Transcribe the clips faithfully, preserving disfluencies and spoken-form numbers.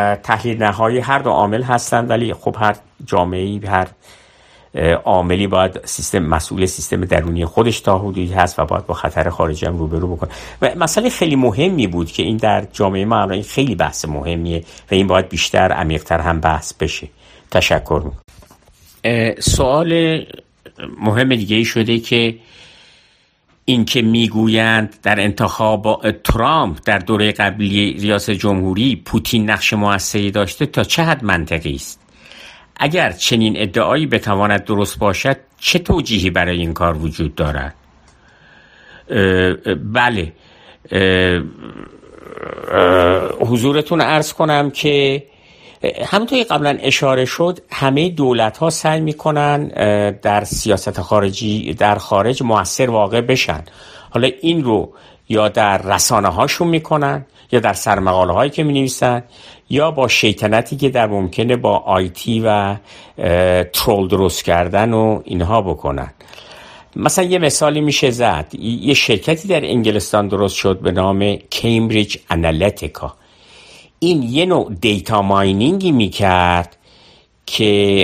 تحلیل نهایی هر دو عامل هستن، ولی خب هر جامعه‌ای، هر عاملی باید سیستم مسئول سیستم درونی خودش تا حدودی هست و باید با خطر خارجی هم روبرو بکنه. و مسئله خیلی مهمی بود که این در جامعه ما الان خیلی بحث مهمیه و این باید بیشتر عمیق‌تر هم بحث بشه. تشکر می‌کنم. سوال مهم دیگه ای شده که این که میگویند در انتخاب ترامپ در دوره قبلی ریاست جمهوری پوتین نقش موثری داشته تا چه حد منطقی است؟ اگر چنین ادعایی بتواند درست باشد چه توجیهی برای این کار وجود دارد؟ بله، حضورتون عرض کنم که همونطور که قبلا اشاره شد همه دولت ها سعی میکنن در سیاست خارجی در خارج مؤثر واقع بشن. حالا این رو یا در رسانه هاشون میکنن یا در سرمقاله هایی که می نویسن یا با شیطنتی که در ممکنه با آیتی و ترول درست کردن و اینها بکنن. مثلا یه مثالی میشه زد. یه شرکتی در انگلستان درست شد به نام کمبریج آنالیتیکا. این یه نوع دیتا ماینینگی میکرد که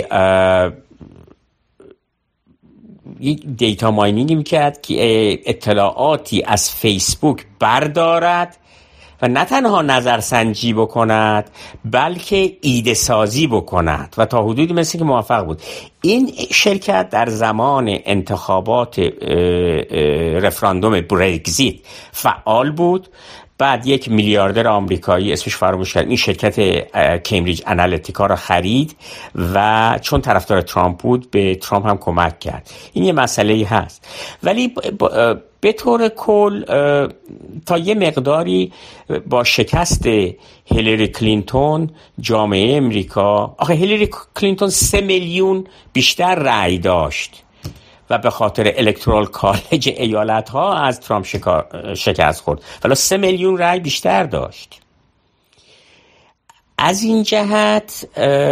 یک دیتا ماینینگی میکرد که اطلاعاتی از فیسبوک بردارد و نه تنها نظرسنجی بکند بلکه ایده سازی بکند و تا حدودی مثل که موفق بود. این شرکت در زمان انتخابات رفراندوم برگزیت فعال بود. بعد یک میلیاردر آمریکایی اسمش فراموش کرد این شرکت کمبریج آنالیتیکا را خرید و چون طرفدار ترامپ بود به ترامپ هم کمک کرد. این یه مسئله‌ای هست، ولی به طور کل تا یه مقداری با شکست هیلاری کلینتون جامعه امریکا، آخه هیلاری کلینتون سه میلیون بیشتر رأی داشت و به خاطر الکترال کالج ایالت ها از ترامپ شکست خورد، ولی سه میلیون رأی بیشتر داشت. از این جهت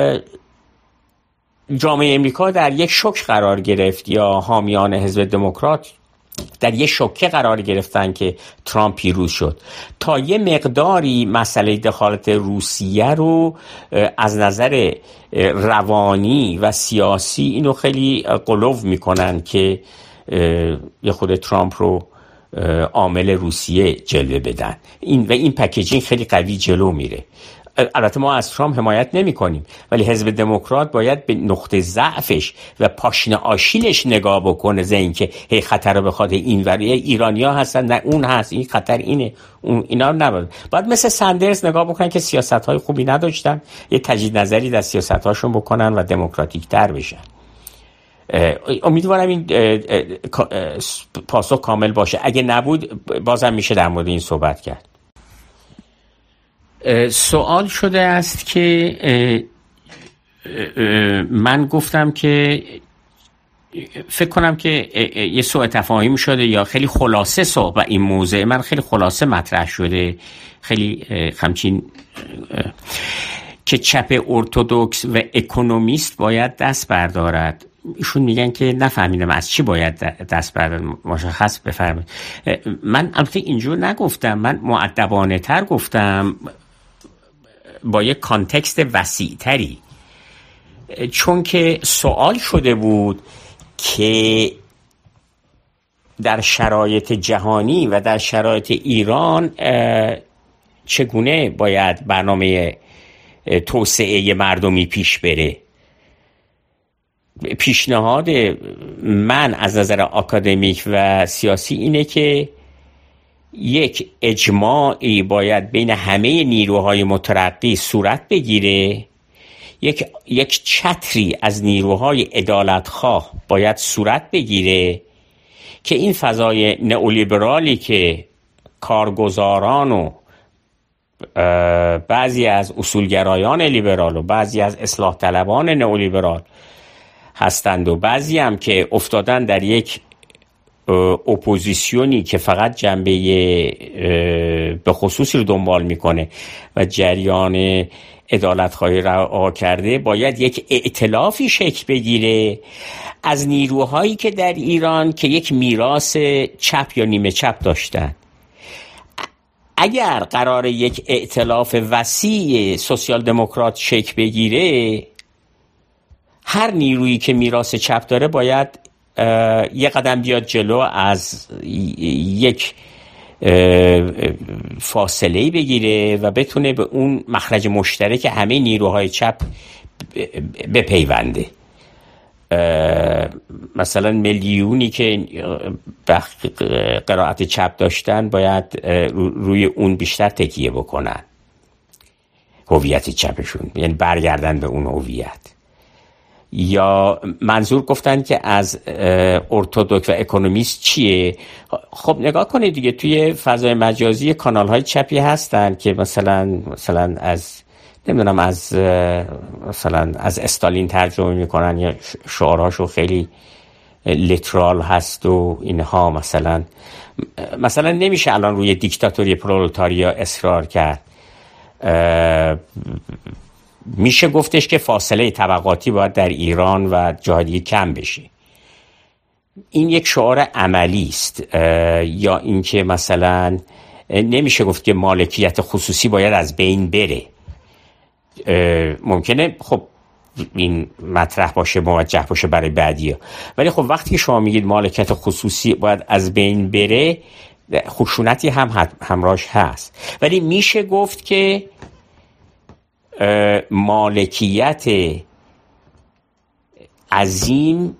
جامعه امریکا در یک شوک قرار گرفت یا حامیان حزب دموکرات در یک شوکه قرار گرفتن که ترامپ پیروز شد. تا یه مقداری مسئله دخالت روسیه رو از نظر روانی و سیاسی اینو خیلی غلو میکنن که یه خود ترامپ رو عامل روسیه جلوه بدن. این و این پکیجینگ خیلی قوی جلو میره. البته ما از ترامپ حمایت نمی کنیم، ولی حزب دموکرات باید به نقطه ضعفش و پاشنه آشیلش نگاه بکنه، زه این که هی خطر رو بخواد این وری ایرانیا هستن نه اون هست، این خطر اینه اون اینا نباید. باید مثل سندرز نگاه بکنن که سیاست‌های خوبی نداشتن، یه تجدید نظری در سیاست‌هاشون بکنن و دموکراتیک تر بشن. امیدوارم این پاسخ کامل باشه. اگه نبود بازم میشه در مورد این صحبت کرد. سوال شده است که من گفتم که فکر کنم که یه سوء تفاهم شده یا خیلی خلاصه صحبت این موضوع من خیلی خلاصه مطرح شده، خیلی همچین که چپ ارتدوکس و اکونومیست باید دست بردارد. ایشون میگن که نفهمیدم از چی باید دست بردارد، مشخص بفرمایید. من البته اینجور نگفتم، من مؤدبانه تر گفتم با یک کانتکست وسیع تری، چون که سوال شده بود که در شرایط جهانی و در شرایط ایران چگونه باید برنامه توسعه مردمی پیش بره. پیشنهاد من از نظر آکادمیک و سیاسی اینه که یک اجماعی باید بین همه نیروهای مترقی صورت بگیره، یک یک چتری از نیروهای عدالتخواه باید صورت بگیره که این فضای نئولیبرالی که کارگزاران و بعضی از اصولگرایان لیبرال و بعضی از اصلاح طلبان نئولیبرال هستند و بعضی هم که افتادن در یک اپوزیسیونی که فقط جنبه به خصوصی رو دنبال میکنه و جریان عدالت‌خواهی رها کرده، باید یک ائتلافی شکل بگیره از نیروهایی که در ایران که یک میراث چپ یا نیمه چپ داشتن. اگر قرار یک ائتلاف وسیع سوسیال دموکرات شکل بگیره، هر نیرویی که میراث چپ داره باید یه قدم بیاد جلو، از یک فاصله‌ای بگیره و بتونه به اون مخرج مشترک همه نیروهای چپ بپیونده. مثلا میلیونی که قرائت چپ داشتن باید روی اون بیشتر تکیه بکنن، هویت چپشون، یعنی برگردن به اون هویت. یا منظور گفتن که از ارتودکس و اکونومیست چیه؟ خب نگاه کنید دیگه، توی فضای مجازی کانال های چپی هستن که مثلا مثلا از نمیدونم از مثلا از استالین ترجمه میکنن یا شعارهاشو خیلی لیترال هست و اینها. مثلا مثلا نمیشه الان روی دیکتاتوری پرولتاریا اصرار کرد. میشه گفتش که فاصله طبقاتی باید در ایران و جای دیگه کم بشه. این یک شعار عملی است. یا اینکه مثلا نمیشه گفت که مالکیت خصوصی باید از بین بره. ممکنه خب این مطرح باشه، موجه باشه برای بعدیا، ولی خب وقتی که شما میگید مالکیت خصوصی باید از بین بره، خشونتی هم همراهش هست. ولی میشه گفت که مالکیت عظیم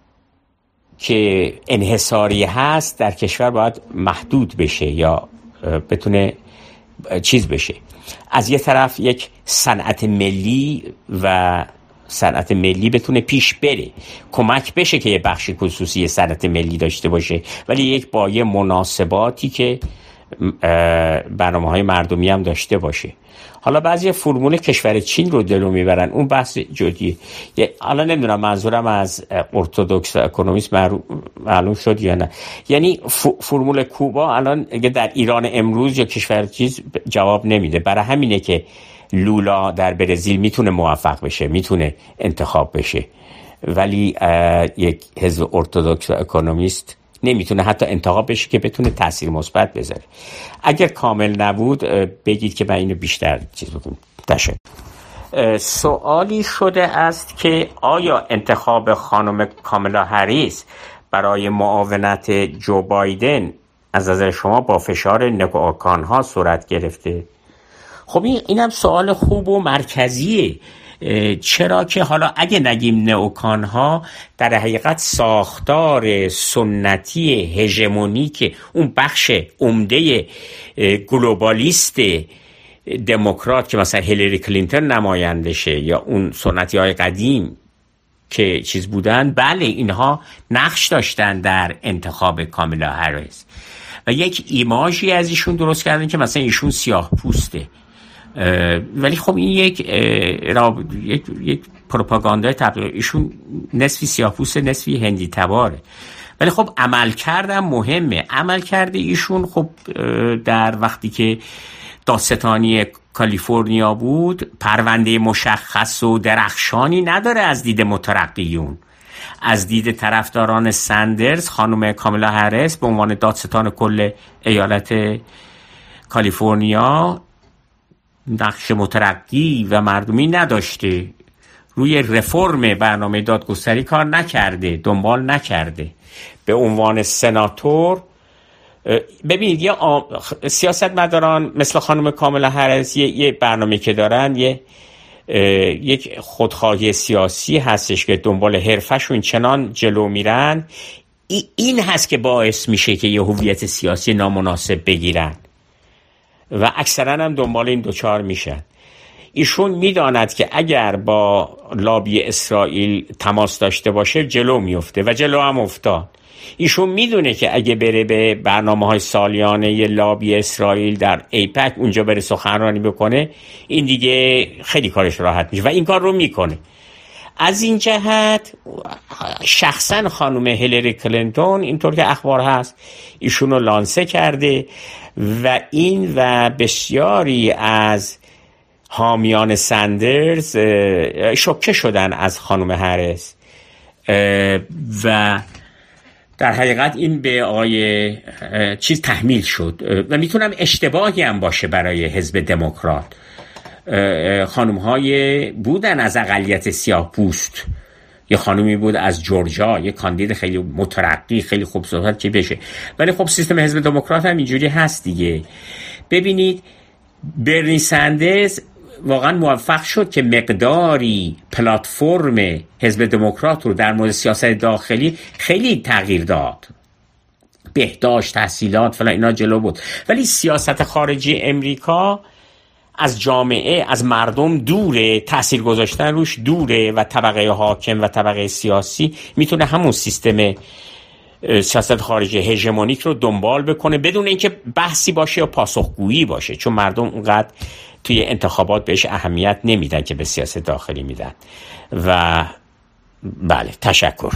که انحصاری هست در کشور باید محدود بشه یا بتونه چیز بشه. از یه طرف یک صنعت ملی و صنعت ملی بتونه پیش بره، کمک بشه که یه بخش خصوصی صنعت ملی داشته باشه، ولی یک با یه مناسباتی که برنامه‌های مردمی هم داشته باشه. حالا بعضی فرمول کشور چین رو دلو میبرن، اون بحث جدیه. حالا نمیدونم منظورم از ارتودکس و اکونومیست معلوم شد یا نه. یعنی فرمول کوبا الان در ایران امروز یا کشور چیز جواب نمیده. برای همینه که لولا در برزیل میتونه موفق بشه، میتونه انتخاب بشه، ولی یک حزب ارتودکس و اکونومیست نمیتونه حتی انتخاب بشه که بتونه تاثیر مثبت بذاره. اگر کامل نبود بگید که من اینو بیشتر چیز بکنم. تشکر. سوالی شده است که آیا انتخاب خانم کامالا هریس برای معاونت جو بایدن از نظر شما با فشار نئوکان‌ها صورت گرفته؟ خب این اینم سوال خوب و مرکزیه. چرا که حالا اگه نگیم نئوکان‌ها، در حقیقت ساختار سنتی هژمونیک اون بخش عمده گلوبالیست دموکرات که مثلا هیلاری کلینتون نمایندشه یا اون سنتی های قدیم که چیز بودن، بله اینها نقش داشتن در انتخاب کامالا هریس و یک ایماژی از ایشون درست کردن که مثلا ایشون سیاه پوسته. ولی خب این یک یک, یک پروپاگاندای تبلیغ، ایشون نصفی سیاه‌پوست نصفی هندی تباره. ولی خب عمل کردم مهمه. عمل کرده ایشون خب در وقتی که دادستانی کالیفرنیا بود پرونده مشخص و درخشانی نداره از دید مترقیون. از دید طرفداران سندرز خانم کامالا هریس به عنوان دادستان کل ایالت کالیفرنیا نقش مترقی و مردمی نداشته، روی رفرم برنامه دادگستری کار نکرده، دنبال نکرده. به عنوان سناتور ببینید یه آم... سیاستمداران مثل خانم کامالا هریس یه... یه برنامه که دارن، یه یک خودخواهی سیاسی هستش که دنبال حرفشون چنان جلو میرن، ای... این هست که باعث میشه که یه هویت سیاسی نامناسب بگیرن و اکثرا هم دنبال این دوچار میشن. ایشون میداند که اگر با لابی اسرائیل تماس داشته باشه جلو میفته و جلو هم افتاد. ایشون میدونه که اگه بره به برنامه‌های سالیانه لابی اسرائیل در ایپک اونجا بره سخنرانی بکنه، این دیگه خیلی کارش راحت میشه و این کار رو میکنه. از این جهت شخصا خانم هیلاری کلینتون اینطور که اخبار هست ایشون رو لانسه کرده و این و بسیاری از حامیان سندرز شوکه شدن از خانم هریس و در حقیقت این به آقای چیز تحمیل شد و میتونم اشتباهی هم باشه برای حزب دموکرات. خانم های بودن از اقلیت سیاه پوست، یه خانومی بود از جورجیا، یه کاندید خیلی مترقی، خیلی خوب صحبت که بشه، ولی خب سیستم حزب دموکرات هم اینجوری هست دیگه. ببینید برنی سندرز واقعا موفق شد که مقداری پلتفرم حزب دموکرات رو در مورد سیاست داخلی خیلی تغییر داد، بهداشت، تحصیلات فلان اینا جلو بود، ولی سیاست خارجی امریکا از جامعه، از مردم دوره، تأثیر گذاشتن روش دوره و طبقه حاکم و طبقه سیاسی میتونه همون سیستم سیاست خارجی هژمونیک رو دنبال بکنه بدون اینکه بحثی باشه یا پاسخگویی باشه، چون مردم اونقدر توی انتخابات بهش اهمیت نمیدن که به سیاست داخلی میدن. و بله، تشکر.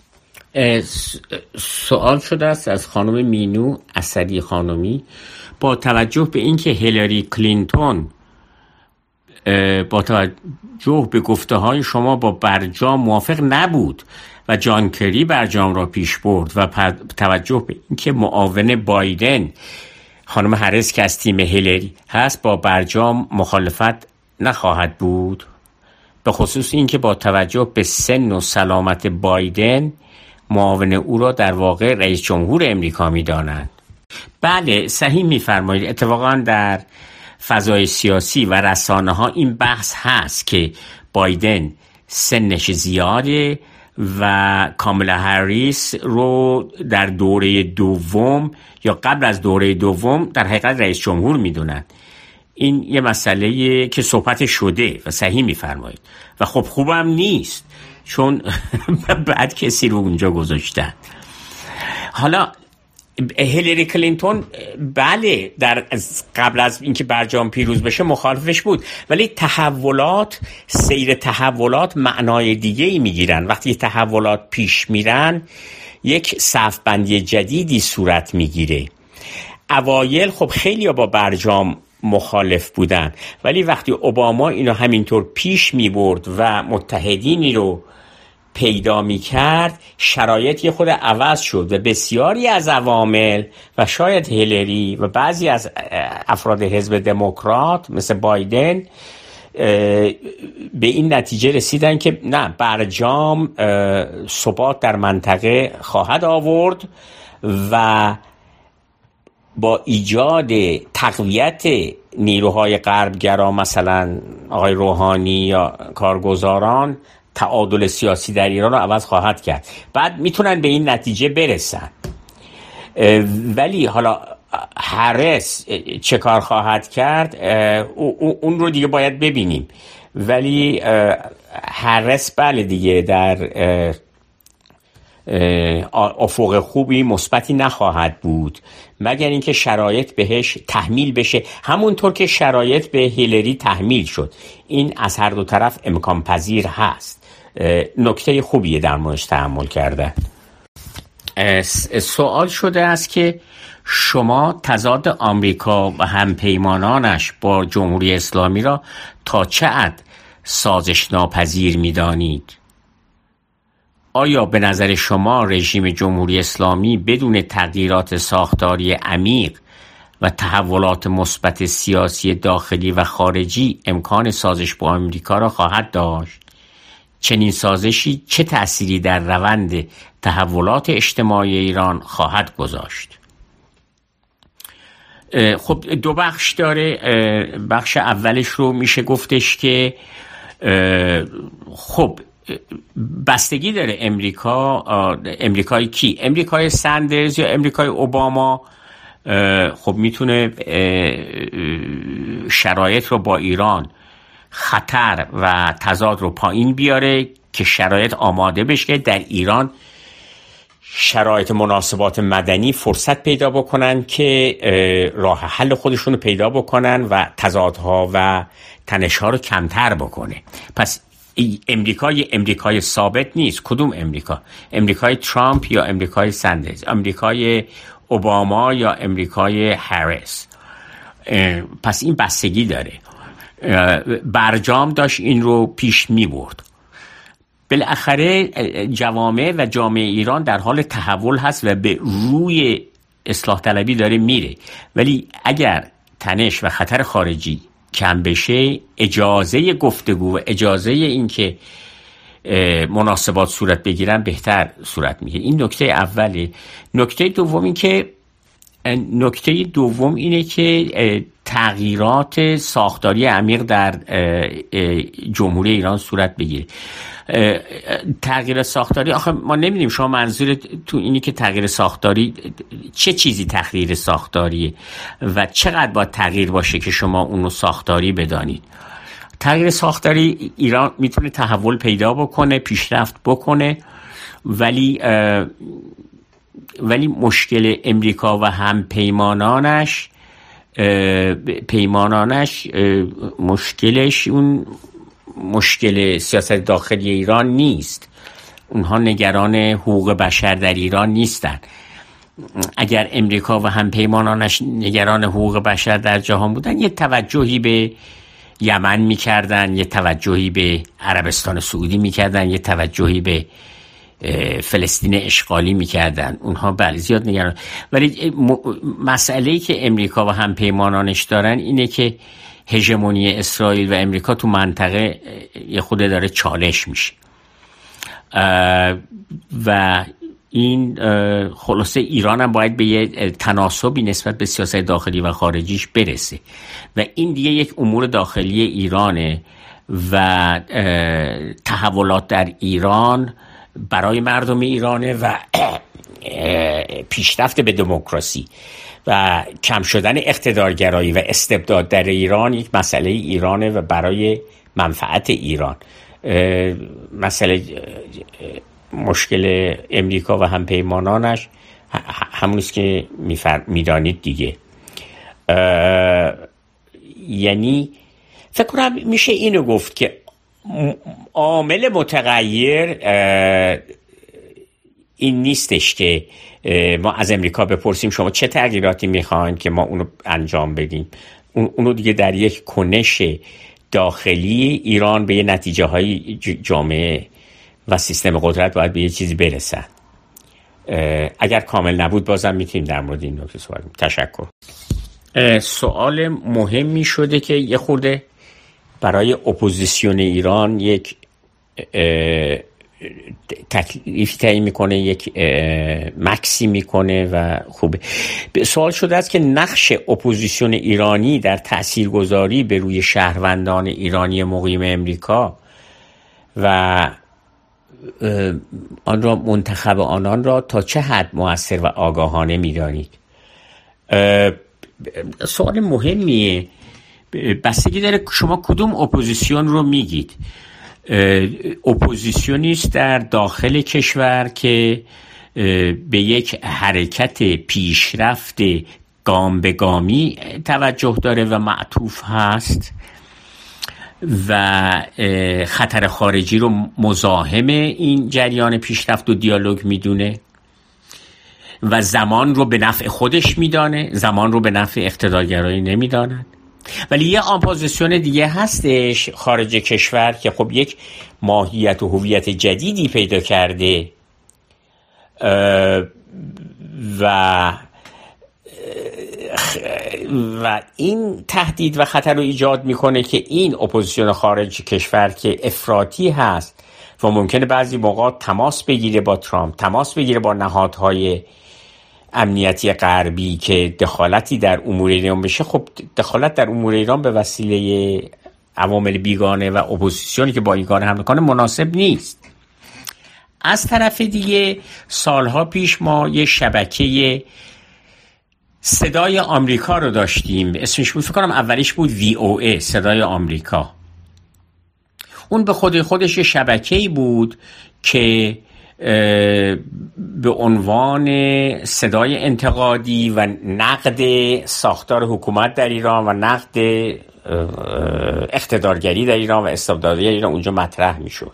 سوال شده است از خانم مینو اسدی خانمی، با توجه به اینکه هیلاری کلینتون با توجه به گفته های شما با برجام موافق نبود و جان کری برجام را پیش برد و توجه به اینکه معاون بایدن خانم هریس که از تیم هیلاری هست با برجام مخالفت نخواهد بود، به خصوص اینکه با توجه به سن و سلامت بایدن معاون او را در واقع رئیس جمهور امریکا می‌دانند. بله، صحیح می‌فرمایید. اتفاقاً در فضای سیاسی و رسانه‌ها این بحث هست که بایدن سنش زیاده و کامالا هریس رو در دوره دوم یا قبل از دوره دوم در حقیقت رئیس جمهور میدونن. این یه مسئله که صحبت شده و صحیح میفرمایید و خب خوبم نیست، چون بعد کسی رو اونجا گذاشتن. حالا هیلاری کلینتون بله در قبل از اینکه برجام پیروز بشه مخالفش بود، ولی تحولات، سیر تحولات معنای دیگه ای میگیرن. وقتی تحولات پیش میرن یک صف بندی جدیدی صورت میگیره. اوایل خب خیلی با برجام مخالف بودن، ولی وقتی اوباما اینو همینطور پیش میبرد و متحدینی رو پیدا می کرد، شرایط یه خود عوض شد و بسیاری از عوامل و شاید هیلاری و بعضی از افراد حزب دموکرات مثل بایدن به این نتیجه رسیدن که نه، برجام ثبات در منطقه خواهد آورد و با ایجاد تقویت نیروهای غربگرا مثلا آقای روحانی یا کارگزاران تعادل سیاسی در ایران رو عوض خواهد کرد. بعد میتونن به این نتیجه برسن. ولی حالا هریس چه کار خواهد کرد اون رو دیگه باید ببینیم. ولی هریس بله دیگه در افق خوبی مثبتی نخواهد بود مگر اینکه شرایط بهش تحمیل بشه همونطور که شرایط به هیلاری تحمیل شد. این از هر دو طرف امکان پذیر هست. نکته خوبیه در موردش تأمل کرده. سوال شده است که شما تضاد آمریکا و همپیمانانش با جمهوری اسلامی را تا چه حد سازش ناپذیر می‌دانید؟ آیا به نظر شما رژیم جمهوری اسلامی بدون تغییرات ساختاری عمیق و تحولات مثبت سیاسی داخلی و خارجی امکان سازش با آمریکا را خواهد داشت؟ چنین سازشی چه تأثیری در روند تحولات اجتماعی ایران خواهد گذاشت؟ خب دو بخش داره. بخش اولش رو میشه گفتش که خب بستگی داره امریکا امریکای کی؟ امریکای سندرز یا امریکای اوباما خب میتونه شرایط رو با ایران خطر و تضاد رو پایین بیاره که شرایط آماده بشه در ایران شرایط مناسبات مدنی فرصت پیدا بکنن که راه حل خودشون رو پیدا بکنن و تضادها و تنش‌ها رو کمتر بکنه. پس امریکای امریکای ثابت نیست. کدوم امریکا؟ امریکای ترامپ یا امریکای سندرز؟ امریکای اوباما یا امریکای هریس؟ پس این بستگی داره. برجام داشت این رو پیش می برد. بالاخره جوامع و جامعه ایران در حال تحول هست و به روی اصلاح طلبی داره میره، ولی اگر تنش و خطر خارجی کم بشه، اجازه گفتگو و اجازه این که مناسبات صورت بگیرن بهتر صورت میگیره. این نکته اوله. نکته دوم این که نکته دوم اینه که تغییرات ساختاری عمیق در جمهوری ایران صورت بگیره. تغییر ساختاری، آخه ما نمیدونیم شما منظور تو اینی که تغییر ساختاری چه چیزی تغییر ساختاریه و چقدر باید تغییر باشه که شما اونو ساختاری بدانید. تغییر ساختاری ایران میتونه تحول پیدا بکنه، پیشرفت بکنه، ولی ولی مشکل امریکا و هم پیمانانش پیمانانش مشکلش اون مشکل سیاست داخلی ایران نیست. اونها نگران حقوق بشر در ایران نیستن. اگر امریکا و هم پیمانانش نگران حقوق بشر در جهان بودن، یه توجهی به یمن میکردن، یه توجهی به عربستان سعودی میکردن، یه توجهی به فلسطین اشغالی میکردن. اونها بله زیاد نگران، ولی مسئله‌ای که امریکا و هم پیمانانش دارن اینه که هژمونی اسرائیل و امریکا تو منطقه یه خود داره چالش میشه و این خلاصه ایران هم باید به یه تناسبی نسبت به سیاست داخلی و خارجیش برسه و این دیگه یک امور داخلی ایرانه و تحولات در ایران برای مردم ایرانه و پیشرفت به دموکراسی و کم شدن اقتدارگرایی و استبداد در ایران یک مسئله ایرانه و برای منفعت ایران. مسئله مشکل امریکا و هم پیمانانش همونیست که میدانید دیگه. یعنی فکر کنم میشه اینو گفت که عامل متغیر این نیستش که ما از امریکا بپرسیم شما چه تغییراتی میخواین که ما اونو انجام بدیم. اونو دیگه در یک کنش داخلی ایران به یه نتیجه های جامعه و سیستم قدرت باید به یه چیزی برسن. اگر کامل نبود بازم میتونیم در مورد این نکته صحبت کنیم. تشکر. سوال مهمی شده که یه خورده برای اپوزیسیون ایران یک تکلیفی تعیین میکنه، یک مکسی میکنه و خوبه. سوال شده است که نقش اپوزیسیون ایرانی در تاثیرگذاری به روی شهروندان ایرانی مقیم امریکا و آن را منتخب آنان را تا چه حد مؤثر و آگاهانه می‌دانید؟ سوال مهمیه. بستگی داره شما کدوم اپوزیسیون رو میگید. اپوزیسیونی است در داخل کشور که به یک حرکت پیشرفت گام به گامی توجه داره و معطوف هست و خطر خارجی رو مزاحم این جریان پیشرفت و دیالوگ میدونه و زمان رو به نفع خودش میدانه، زمان رو به نفع اقتدارگرایی نمیداند. ولی یه اپوزیسیون دیگه هستش خارج کشور که خب یک ماهیت و هویت جدیدی پیدا کرده و و این تهدید و خطر رو ایجاد میکنه که این اپوزیسیون خارج کشور که افراطی هست و ممکنه بعضی موقع تماس بگیره با ترامپ، تماس بگیره با نهادهای امنیتی غربی که دخالتی در امور ایران بشه. خب دخالت در امور ایران به وسیله عوامل بیگانه و اپوزیسیونی که با این کار هم میکنه مناسب نیست. از طرف دیگه سالها پیش ما یه شبکه صدای آمریکا رو داشتیم، اسمش بود فکر کنم اولیش بود وی او ای، صدای آمریکا. اون به خود خودش یه شبکه‌ای بود که به عنوان صدای انتقادی و نقد ساختار حکومت در ایران و نقد اقتدارگری در ایران و استبدادی در ایران اونجا مطرح میشد.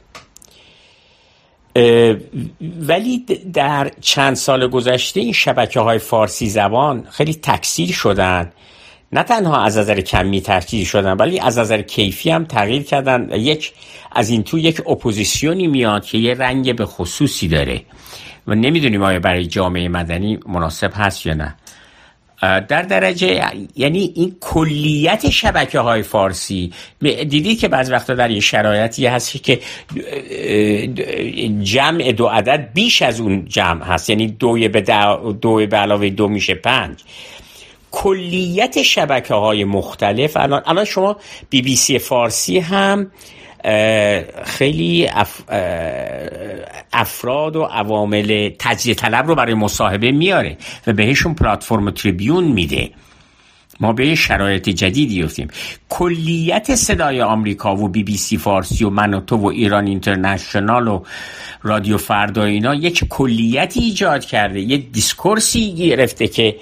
ولی در چند سال گذشته این شبکه‌های فارسی زبان خیلی تکثیر شدن، نه تنها از نظر کمی تحقیر شدن ولی از نظر کیفی هم تغییر کردن. یک از این تو یک اپوزیسیونی میاد که یه رنگ به خصوصی داره و نمیدونیم آیا برای جامعه مدنی مناسب هست یا نه. در درجه یعنی این کلیت شبکه های فارسی دیدی که بعض وقتا در یه شرایطی هست که جمع دو عدد بیش از اون جمع هست، یعنی دوی به دو به علاوه دو میشه پنج. کلیت شبکه های مختلف الان الان شما بی بی سی فارسی هم خیلی اف افراد و عوامل تجزیه طلب رو برای مصاحبه میاره و بهشون پلتفرم تریبیون میده. ما به شرایط جدیدی افتیم. کلیت صدای آمریکا و بی بی سی فارسی و من و تو و ایران اینترنشنال و رادیو فردا اینا یک کلیتی ایجاد کرده، یه دیسکورسی گرفته که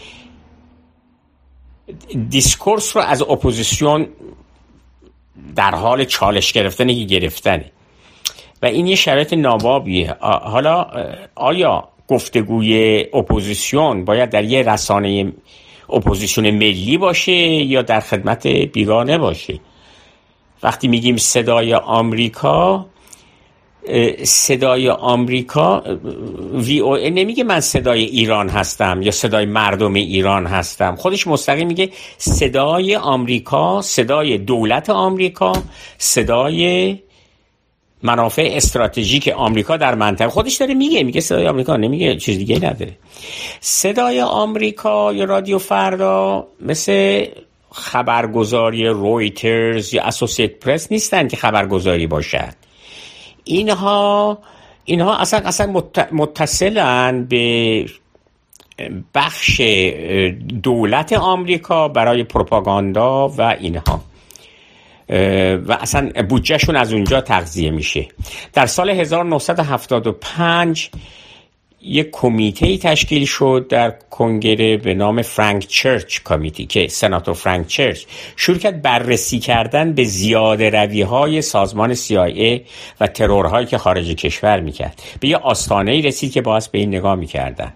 دیسکورس رو از اپوزیسیون در حال چالش گرفتنه که گرفتنه و این یه شرایط نابابیه. حالا آیا گفتگوی اپوزیسیون باید در یه رسانه اپوزیسیون ملی باشه یا در خدمت بیگانه باشه؟ وقتی میگیم صدای آمریکا، صدای آمریکا وی او ای نمیگه من صدای ایران هستم یا صدای مردم ایران هستم، خودش مستقیم میگه صدای آمریکا، صدای دولت آمریکا، صدای منافع استراتژیک آمریکا در منطقه. خودش داره میگه میگه صدای آمریکا، نمیگه چیز دیگه نداره. صدای آمریکا یا رادیو فردا مثل خبرگزاری رویترز یا اسوسییت پرس نیستن که خبرگزاری باشد. اینها اینها اصلا اصلا متصلن به بخش دولت آمریکا برای پروپاگاندا و اینها و اصلا بودجهشون از اونجا تغذیه میشه. در سال هزار و نهصد و هفتاد و پنج یک کمیته تشکیل شد در کنگره به نام فرانک چرچ کمیتی که سناتور فرانک چرچ شروع کرد بررسی کردن به زیاده روی های سازمان سی آی ای و ترورهایی که خارج کشور میکرد. به یه آستانه‌ای رسید که باز به این نگاه میکردن.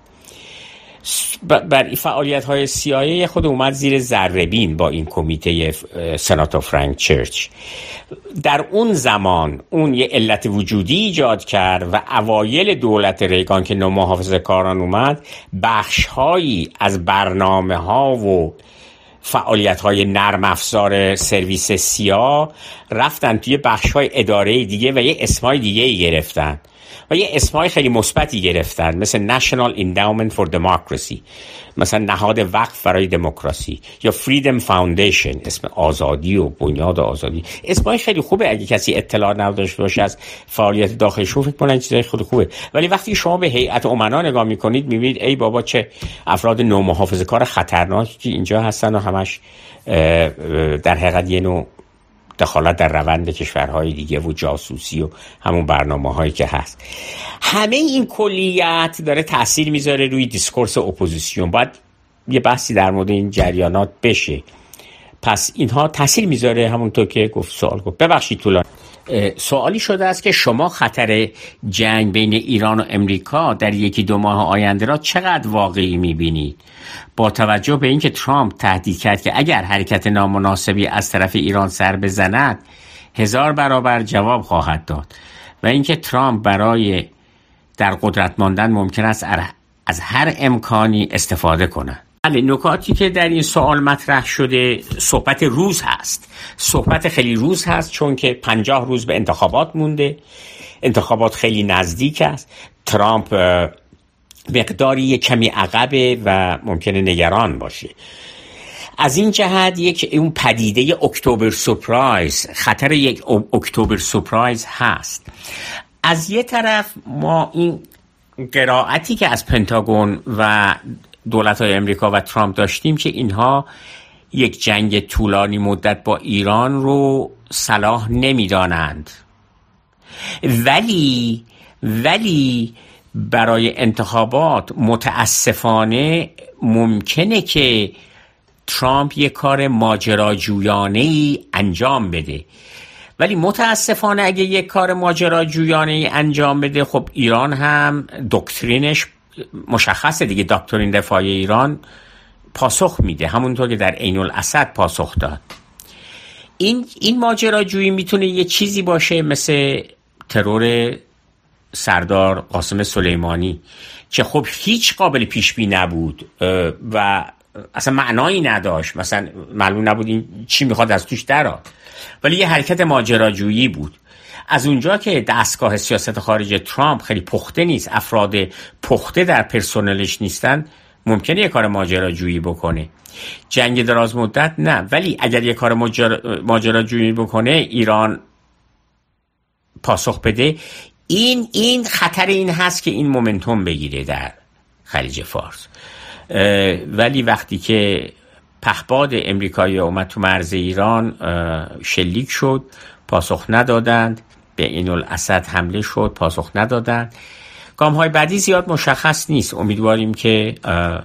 بر فعالیت های سی آی ای خود اومد زیر ذره‌بین با این کمیته سناتور فرانک چرچ. در اون زمان اون یه علت وجودی ایجاد کرد و اوایل دولت ریگان که نو محافظه کاران اومد، بخش هایی از برنامه ها و فعالیت های نرم افزار سرویس سیا رفتن توی بخش های اداره دیگه و یه اسمای دیگه ای گرفتن و یه اسمای خیلی مثبتی گرفتن، مثل National Endowment for Democracy، مثلا نهاد وقف برای دموکراسی، یا Freedom Foundation، اسم آزادی و بنیاد آزادی. اسمای خیلی خوبه. اگه کسی اطلاع نداشته باشه از فعالیت داخلشون فکر کنن چیزای خیلی خوبه، ولی وقتی شما به هیئت امنا نگاه میکنید میبینید ای بابا چه افراد نومحافظه‌کار خطرناکی که اینجا هستن و همش در حقیقت یه نوع دخالت در روند کشورهای دیگه و جاسوسی و همون برنامه‌هایی که هست. همه این کلیت داره تأثیر میذاره روی دیسکورس اپوزیسیون. باید یه بحثی در مورد این جریانات بشه. پس اینها تأثیر میذاره. همونطور که گفت سوال گفت ببخشید طولانی سوالی شده است که شما خطر جنگ بین ایران و امریکا در یکی دو ماه آینده را چقدر واقعی میبینید؟ با توجه به اینکه ترامپ تهدید کرد که اگر حرکت نامناسبی از طرف ایران سر بزند هزار برابر جواب خواهد داد و اینکه ترامپ برای در قدرت ماندن ممکن است از هر امکانی استفاده کند. بله، نکاتی که در این سوال مطرح شده صحبت روز هست. صحبت خیلی روز هست چون که پنجاه روز به انتخابات مونده. انتخابات خیلی نزدیک است. ترامپ مقداری کمی عقبه و ممکنه نگران باشه. از این جهت یک اون پدیده اکتبر سورپرایز، خطر یک اکتبر سورپرایز هست. از یه طرف ما این قرائتی که از پنتاگون و دولت‌های امریکا و ترامپ داشتیم که اینها یک جنگ طولانی مدت با ایران رو صلاح نمی‌دانند، ولی ولی برای انتخابات متاسفانه ممکنه که ترامپ یک کار ماجراجویانه‌ای انجام بده. ولی متاسفانه اگه یک کار ماجراجویانه‌ای انجام بده، خب ایران هم دکترینش مشخصه دیگه. دکترین دفاعی ایران پاسخ میده، همونطور که در عین الاسد پاسخ داد. این این ماجراجویی میتونه یه چیزی باشه مثل ترور سردار قاسم سلیمانی که خب هیچ قابل پیش بینی نبود و اصلا معنایی نداشت، مثلا معلوم نبود این چی میخواد از توش درآد، ولی یه حرکت ماجراجویی بود. از اونجا که دستگاه سیاست خارجی ترامپ خیلی پخته نیست، افراد پخته در پرسنلش نیستن، ممکنه یه کار ماجراجویی بکنه. جنگ دراز مدت نه، ولی اگر یه کار ماجرا... ماجراجویی بکنه، ایران پاسخ بده، این این خطر این هست که این مومنتوم بگیره در خلیج فارس. ولی وقتی که پهپاد امریکایی اومد تو مرز ایران، شلیک شد، پاسخ ندادند، به عین الاسد حمله شد، پاسخ ندادند. گام‌های بعدی زیاد مشخص نیست. امیدواریم که اه اه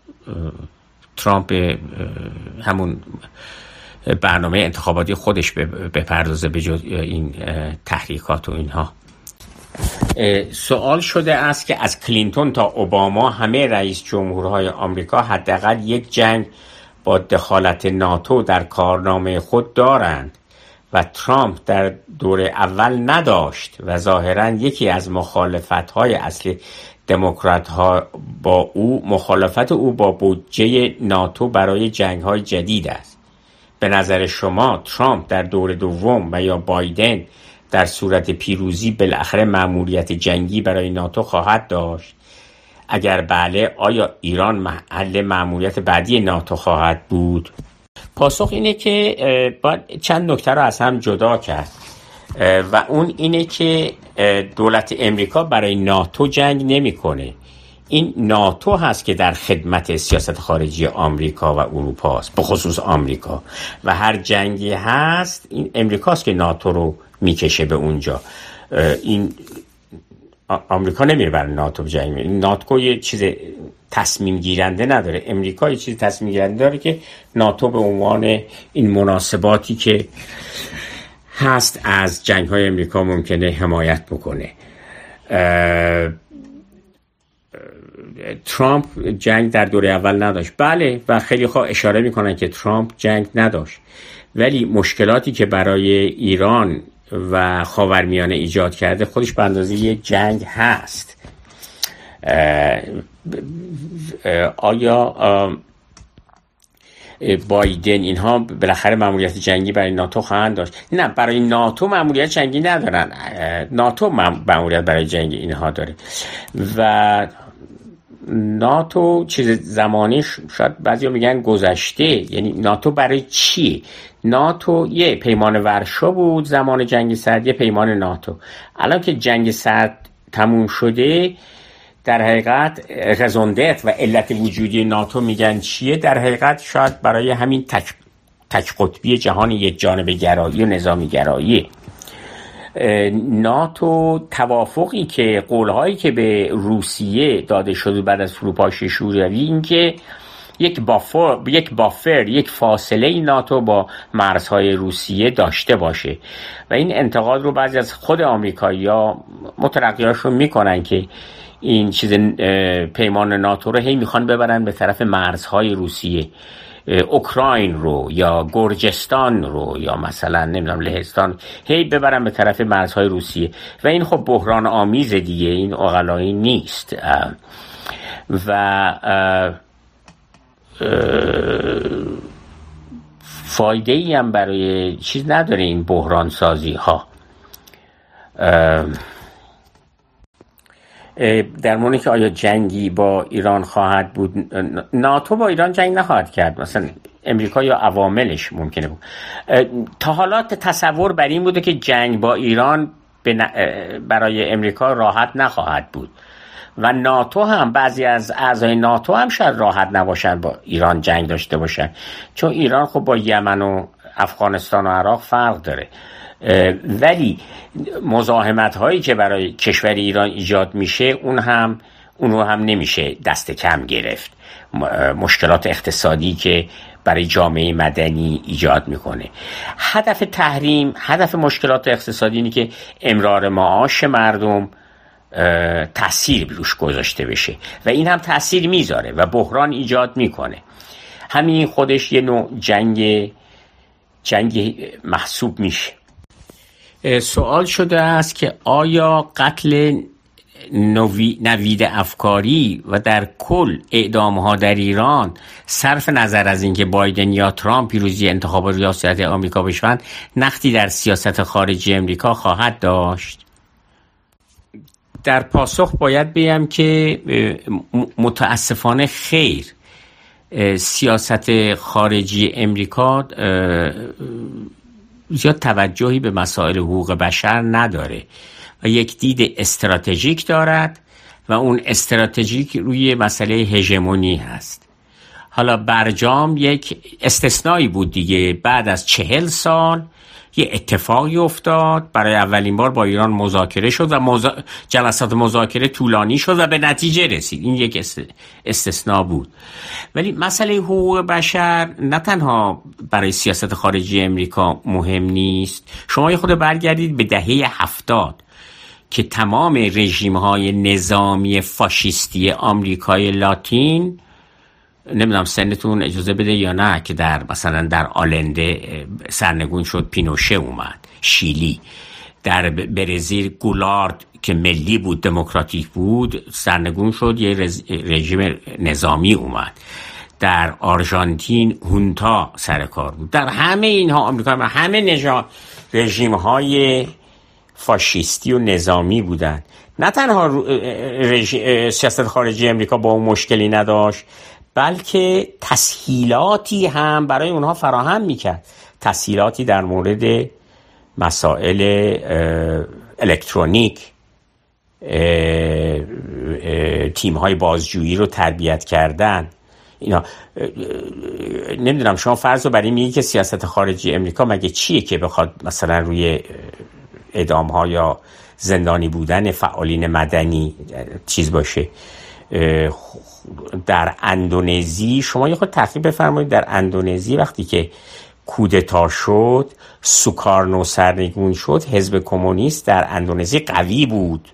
ترامپ همون برنامه انتخاباتی خودش بپردازه به جز این تحریکات و اینها. سوال شده است که از کلینتون تا اوباما همه رئیس جمهورهای آمریکا حداقل یک جنگ با دخالت ناتو در کارنامه خود دارند و ترامپ در دوره اول نداشت و ظاهراً یکی از مخالفت‌های اصلی دموکرات‌ها با او مخالفت او با بودجه ناتو برای جنگ‌های جدید است. به نظر شما ترامپ در دور دوم و یا بایدن در صورت پیروزی بالاخره مأموریت جنگی برای ناتو خواهد داشت؟ اگر بله، آیا ایران محل مأموریت بعدی ناتو خواهد بود؟ پاسخ اینه که باید چند نکته رو از هم جدا کرد و اون اینه که دولت امریکا برای ناتو جنگ نمی‌کنه. این ناتو هست که در خدمت سیاست خارجی آمریکا و اروپا است، به خصوص آمریکا، و هر جنگی هست این امریکاست که ناتو رو میکشه به اونجا. این آمریکا نمیره برای ناتو جنگ. ناتو یه چیز تصمیم گیرنده نداره، امریکا یه چیز تصمیم گیرنده داره که ناتو به عنوان این مناسباتی که هست از جنگ‌های امریکا ممکنه حمایت بکنه. ترامپ جنگ در دوره اول نداشت، بله، و خیلی ها اشاره میکنن که ترامپ جنگ نداشت، ولی مشکلاتی که برای ایران و خاورمیانه ایجاد کرده خودش به اندازه یک جنگ هست. آیا بایدن اینها بالاخره مأموریت جنگی برای ناتو خواهند داشت؟ نه، برای ناتو مأموریت جنگی ندارن. ناتو مأموریت برای جنگ اینها داره و ناتو چیز زمانیش شاید بعضیا میگن گذشته. یعنی ناتو برای چی؟ ناتو یه پیمان ورشو بود زمان جنگ سرد، یه پیمان ناتو. الان که جنگ سرد تموم شده، در حقیقت رزوندت و علت وجودی ناتو میگن چیه؟ در حقیقت شاید برای همین تک تک قطبی جهان یک جانبه گرایی و نظامی گرایی. ناتو توافقی که قولهایی که به روسیه داده شده بعد از فروپاشی شوروی، این که یک بافر یک بافر یک فاصله ناتو با مرزهای روسیه داشته باشه و این انتقاد رو بعضی از خود آمریکایی‌ها مترقیاشون میکنن که این چیز پیمان ناتو رو هی میخوان ببرن به طرف مرزهای روسیه، اوکراین رو یا گرجستان رو یا مثلا نمیدونم لهستان، هی ببرن به طرف مرزهای روسیه و این خب بحران آمیز دیگه، این عقلایی نیست و فایده ای هم برای چیز نداره این بحران سازی ها. در مورد که آیا جنگی با ایران خواهد بود، ناتو با ایران جنگ نخواهد کرد، مثلا امریکا یا عواملش ممکنه بود. تا حالا تصور بر این بوده که جنگ با ایران برای امریکا راحت نخواهد بود و ناتو هم، بعضی از اعضای ناتو هم شاید راحت نباشن با ایران جنگ داشته باشن، چون ایران خب با یمن و افغانستان و عراق فرق داره. ولی مزاحمت هایی که برای کشور ایران ایجاد میشه، اون هم اونو هم نمیشه دست کم گرفت. مشکلات اقتصادی که برای جامعه مدنی ایجاد میکنه. هدف تحریم، هدف مشکلات اقتصادی اینه که امرار معاش مردم تأثیر روش گذاشته بشه و این هم تأثیر میذاره و بحران ایجاد میکنه. همین خودش یه نوع جنگ جنگ محسوب میشه. سوال شده است که آیا قتل نوید افکاری و در کل اعدام‌ها در ایران صرف نظر از اینکه بایدن یا ترامپ پیروزی انتخابات ریاست آمریکا بشوند نقدی در سیاست خارجی امریکا خواهد داشت؟ در پاسخ باید بگم که متاسفانه خیر. سیاست خارجی امریکا زیاد توجهی به مسائل حقوق بشر نداره و یک دید استراتژیک دارد و اون استراتژیک روی مسئله هژمونی هست. حالا برجام یک استثنایی بود دیگه. بعد از چهل سال یه اتفاقی افتاد، برای اولین بار با ایران مذاکره شد و مزا... جلسات مذاکره طولانی شد و به نتیجه رسید. این یک است... استثناء بود. ولی مسئله حقوق بشر نه تنها برای سیاست خارجی امریکا مهم نیست. شما یه خود برگردید به دهه هفتاد که تمام رژیم‌های نظامی فاشیستی آمریکای لاتین، نمیدونم سنتون اجازه بده یا نه، که در مثلا در آلنده سرنگون شد، پینوشه اومد، شیلی، در برزیل گولارد که ملی بود، دموکراتیک بود، سرنگون شد، یه رژیم نظامی اومد. در آرژانتین هونتا سر کار بود. در همه اینها آمریکا همه نژاد رژیم‌های فاشیستی و نظامی بودن. نه تنها رژ... سیاست خارجی امریکا با اون مشکلی نداشت، بلکه تسهیلاتی هم برای اونها فراهم میکرد. تسهیلاتی در مورد مسائل الکترونیک، تیم‌های بازجویی رو تربیت کردن. اینا نمیدونم شما فرض رو برای میگی که سیاست خارجی امریکا مگه چیه که بخواد مثلا روی اعدام‌ها یا زندانی بودن فعالین مدنی چیز باشه. در اندونزی شما یه خود تحقیق بفرمایید، در اندونزی وقتی که کودتا شد، سوکارنو سرنگون شد، حزب کمونیست در اندونزی قوی بود.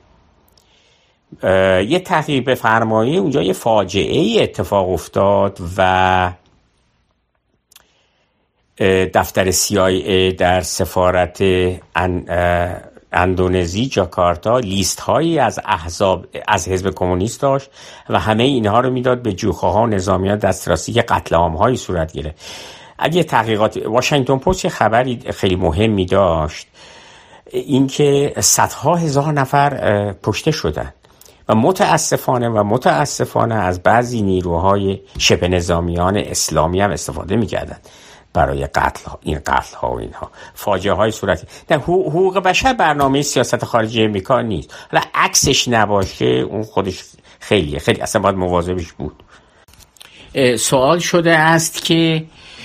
یه تحقیق بفرمایید اونجا یه فاجعه ای اتفاق افتاد و دفتر سی آی ای در سفارت اندونزی جاکارتا لیست هایی از احزاب از حزب کمونیست داشت و همه اینها رو میداد به جوخه‌ها و نظامیان دسترسی که قتل عام هایی صورت گرفت. اگه تحقیقات واشنگتن پست یه خبری خیلی مهمی داشت، اینکه صدها هزار نفر کشته شدن و متاسفانه و متاسفانه از بعضی نیروهای شبه نظامیان اسلامی هم استفاده میکردن برای قتل ها. این قتل ها و اینها فاجعه های صورتی در حقوق بشر برنامه سیاست خارجی امریکا نیست. حالا عکسش نباشه اون خودش خیلیه، خیلی اصلا باید مواظبش بود. سوال شده است که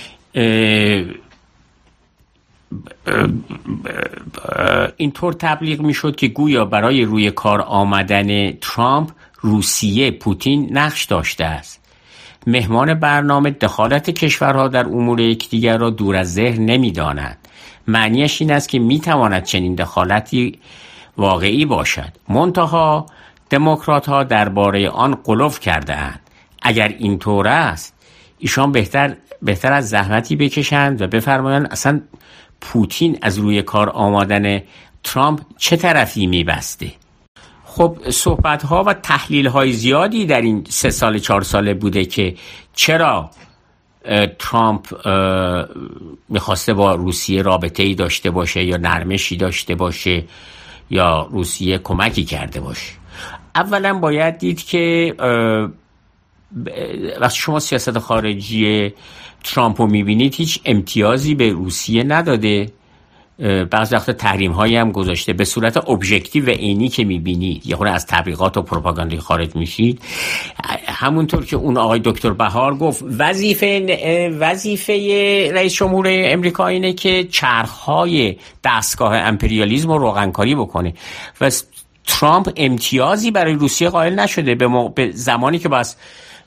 اینطور تبلیغ میشد که گویا برای روی کار آمدن ترامپ روسیه پوتین نقش داشته است. مهمان برنامه دخالت کشورها در امور یکدیگر را دور از ذهن نمی‌داند. معنیش این است که می‌تواند چنین دخالتی واقعی باشد. منتها دموکرات‌ها درباره آن غلو کرده‌اند. اگر اینطور است، ایشان بهتر بهتر از زحمتی بکشند و بفرمایند اصلا پوتین از روی کار آمدن ترامپ چه طرفی می‌بسته. خب صحبت‌ها و تحلیل‌های زیادی در این سه سال چهار ساله بوده که چرا ترامپ میخواسته با روسیه رابطه‌ای داشته باشه یا نرمشی داشته باشه یا روسیه کمکی کرده باشه. اولا باید دید که وقتی شما سیاست خارجی ترامپ رو میبینید هیچ امتیازی به روسیه نداده. بعضی وقتا تحریم هایی هم گذاشته به صورت ابژکتیو و عینی که میبینید یه خورده از تبلیغات و پروپاگاندای خارج میشید. همونطور که اون آقای دکتر بهار گفت وظیفه وظیفه رئیس جمهور امریکا اینه که چرخهای دستگاه امپریالیسم رو روغنکاری بکنه و ترامپ امتیازی برای روسیه قائل نشده. به, م... به زمانی که بس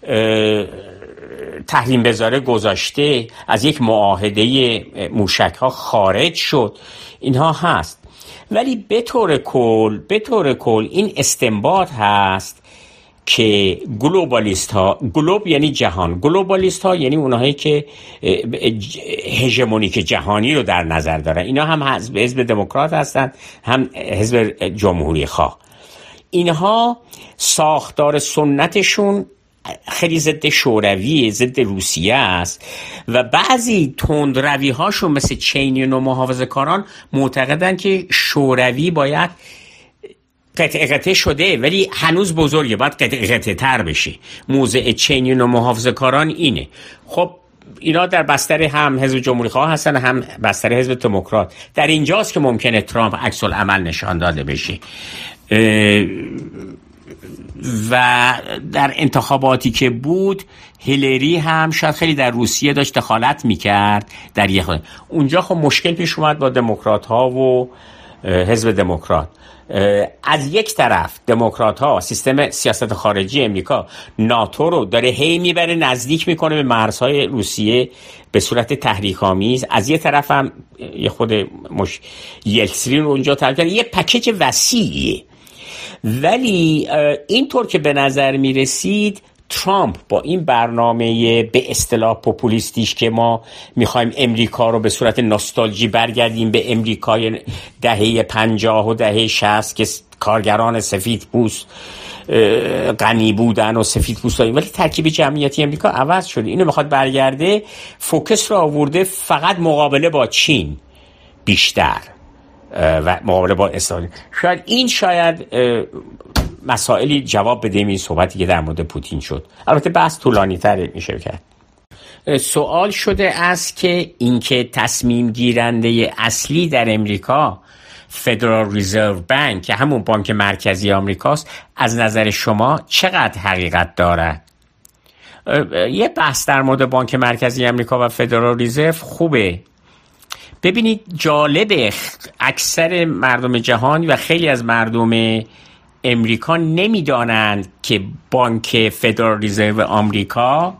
تحریم بذاره گذاشته، از یک معاهده موشک ها خارج شد، اینها هست. ولی به طور کل به طور کل این استنباط هست که گلوبالیست ها، گلوب یعنی جهان، گلوبالیست ها یعنی اونهایی که هژمونیک جهانی رو در نظر دارن، اینا هم حزب, حزب دموکرات هستن هم حزب جمهوری خواه. اینها ساختار سنتشون خیلی ضد شوروی، ضد روسیه است و بعضی تندروی هاشون مثل چینی و محافظه‌کاران معتقدن که شوروی باید قطعه قطعه شده ولی هنوز بزرگه، باید قطعه قطعه تر بشه. موضع چینی و محافظه‌کاران اینه. خب اینا در بستر هم حزب جمهوری خواه هستن هم بستر حزب دموکرات. در اینجاست که ممکنه ترامپ عکس العمل نشان داده بشه و در انتخاباتی که بود هیلری هم شاید خیلی در روسیه داشت دخالت میکرد در یه خود. اونجا خب مشکل پیش اومد با دموکرات ها و حزب دموکرات. از یک طرف دموکرات ها سیستم سیاست خارجی امریکا ناتو رو داره هی میبره نزدیک میکنه به مرزهای روسیه به صورت تحریک‌آمیز، از یه طرف هم یه خود مش یلتسین رو اونجا ترک کرد، یه پکیج وسیعیه. ولی اینطور که به نظر می رسید ترامپ با این برنامه به اصطلاح پوپولیستیش که ما میخوایم امریکا رو به صورت نوستالژی برگردیم به امریکای دهه پنجاه و دهه شصت که کارگران سفید پوست غنی بودن و سفید پوستایی، ولی ترکیب جمعیتی امریکا عوض شده، اینو میخواد برگرده، فوکس رو آورده فقط مقابله با چین بیشتر و مقابله با اسرائیل. شاید این شاید مسائلی جواب بده این صحبتی که در مورد پوتین شد. البته بحث طولانی تر میشه کرد. سوال شده است که اینکه تصمیم گیرنده اصلی در امریکا فدرال ریزرو بانک که همون بانک مرکزی آمریکاست، از نظر شما چقدر حقیقت دارد؟ یه بحث در مورد بانک مرکزی آمریکا و فدرال ریزرو خوبه. ببینید جالبه، اکثر مردم جهان و خیلی از مردم امریکا نمیدانند که بانک فدرال رزرو آمریکا،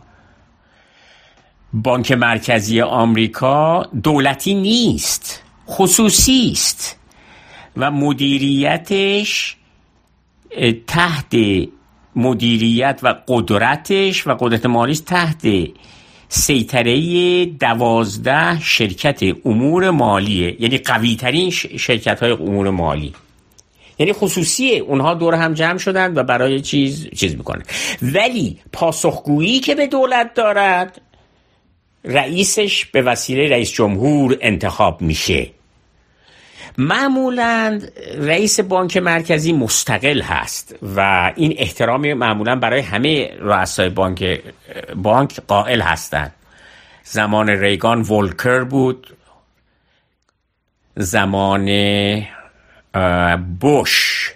بانک مرکزی آمریکا دولتی نیست، خصوصی است و مدیریتش تحت مدیریت و قدرتش و قدرت مالیش تحت سیطره دوازده شرکت امور مالیه، یعنی قوی ترین شرکت های امور مالی، یعنی خصوصیه. اونها دور هم جمع شدن و برای چیز چیز میکنن، ولی پاسخگویی که به دولت دارد رئیسش به وسیله رئیس جمهور انتخاب میشه. معمولاً رئیس بانک مرکزی مستقل هست و این احترامی معمولاً برای همه رؤسای بانک بانک قائل هستند. زمان ریگان ولکر بود، زمان بوش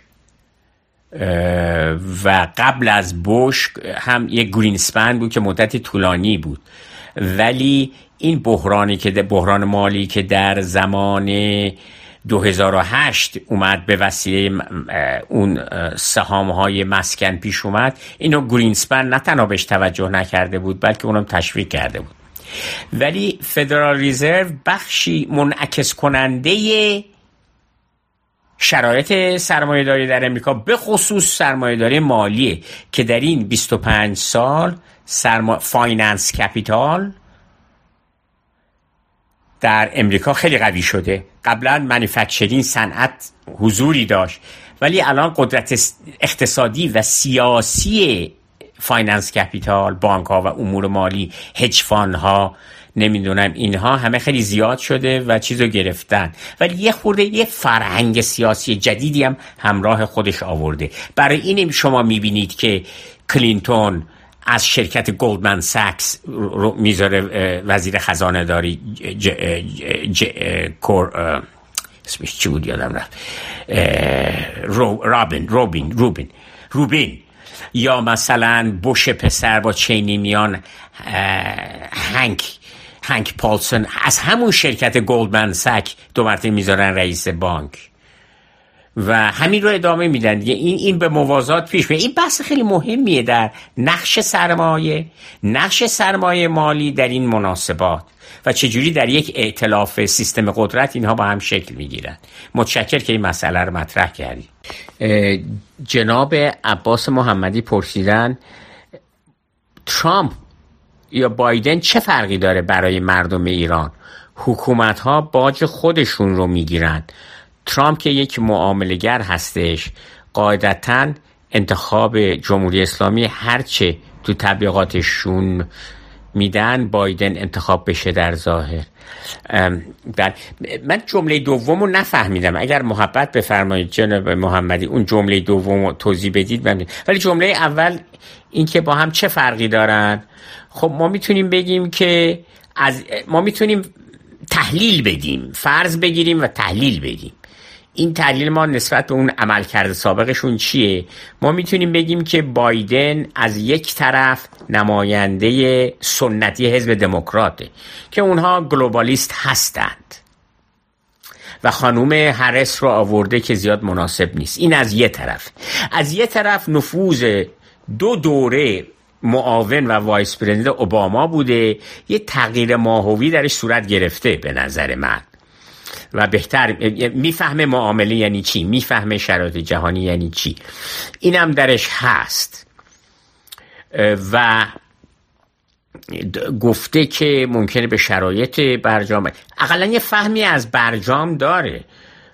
و قبل از بوش هم یک گرینسپن بود که مدت طولانی بود. ولی این بحرانی که بحران مالی که در زمان دو هزار و هشت اومد به وسیله اون سهام‌های مسکن پیش اومد، اینو گرینسپن نه تنها بهش توجه نکرده بود بلکه اونم تشویق کرده بود. ولی فدرال رزرو بخشی منعکس کننده شرایط سرمایه‌داری در امریکا، به خصوص سرمایه‌داری مالیه که در این بیست و پنج سال سرما... فایننس کپیتال در امریکا خیلی قوی شده. قبلا مانیفکتچرینگ صنعت حضوری داشت ولی الان قدرت اقتصادی و سیاسی فایننس کپیتال، بانک ها و امور مالی، هج فاند ها، نمیدونم اینها همه خیلی زیاد شده و چیزو گرفتن، ولی یه خورده یه فرهنگ سیاسی جدیدی هم همراه خودش آورده. برای این شما میبینید که کلینتون از شرکت گلدمن ساکس رو میذاره وزیر خزانه داری، ج... ج... کور اسمش چی بود یادم رفت، رو... رابین روبین روبین روبین یا مثلا بوش پسر با چینی میان، هنک هنک پالسون از همون شرکت گلدمن ساک دو مرتبه میذارن رئیس بانک. و همین رو ادامه میدن. این این به موازات پیش میره. این بحث خیلی مهمیه در نقش سرمایه، نقش سرمایه مالی در این مناسبات و چجوری در یک ائتلاف سیستم قدرت اینها با هم شکل میگیرن. متشکر که این مسئله رو مطرح کردید. جناب عباس محمدی پرسیدن ترامپ یا بایدن چه فرقی داره برای مردم ایران؟ حکومت ها باج خودشون رو میگیرن. ترامپ که یک معامله‌گر هستش، قاعدتاً انتخاب جمهوری اسلامی هرچه تو تبلیغاتشون میدن بایدن انتخاب بشه در ظاهر. در من جمله دومو نفهمیدم، اگر محبت بفرمایید جناب محمدی اون جمله دومو توضیح بدید. من ولی جمله اول این که با هم چه فرقی دارن، خب ما میتونیم بگیم که از ما میتونیم تحلیل بدیم، فرض بگیریم و تحلیل بدیم. این تحلیل ما نسبت به اون عملکرد سابقشون چیه؟ ما میتونیم بگیم که بایدن از یک طرف نماینده سنتی حزب دموکراته که اونها گلوبالیست هستند و خانوم هریس رو آورده که زیاد مناسب نیست. این از یک طرف. از یک طرف نفوذ دو دوره معاون و وایس پرزیدنت اوباما بوده، یه تغییر ماهوی درش صورت گرفته به نظر من و بهتر میفهمه معامله یعنی چی، میفهمه شرایط جهانی یعنی چی، اینم درش هست و گفته که ممکنه به شرایط برجام اقلا یه فهمی از برجام داره،